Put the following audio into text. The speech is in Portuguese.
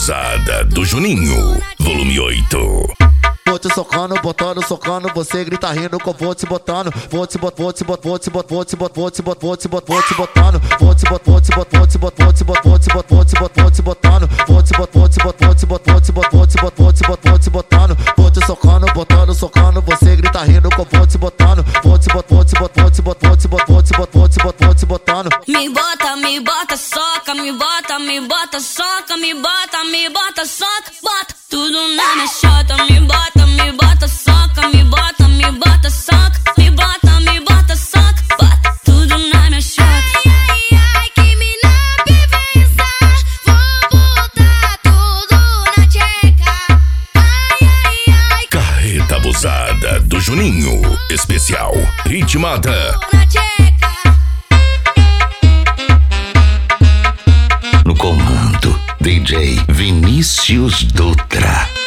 abusada do Juninho, volume 8. Vou te socando, botando, socando, você grita rindo que eu vou te botando. Vou te botando, vou te botando. Vou te botando, vou te botando. Vou te botando. Vou te socando, botando, socando, você grita rindo que eu vou te botando. Vou te botando. Me bota, soca, me bota, soca, me bota, soca, bota tudo na minha chota. Me bota, soca, me bota, soca, me bota, soca, bota tudo na minha chota. Ai, ai, que mina piveza, vou botar tudo na tcheca. Ai, ai, Carreta abusada do Juninho, especial ritmada. na tcheca. No comando, DJ Vinícius Dutra.